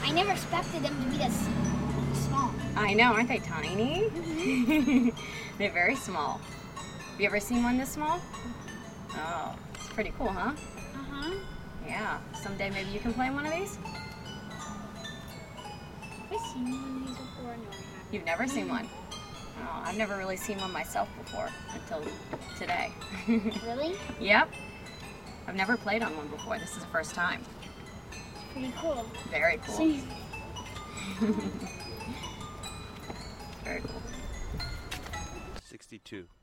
I never expected them to be this small. I know, aren't they tiny? Mm-hmm. They're very small. Have you ever seen one this small? Oh, it's pretty cool, huh? Uh-huh. Yeah. Someday maybe you can play one of these? I've seen one of these before. No, I haven't. You've never seen one? Oh, I've never really seen one myself before until today. Really? Yep. I've never played on one before. This is the first time. Pretty cool. Very cool. See? Very cool. 62.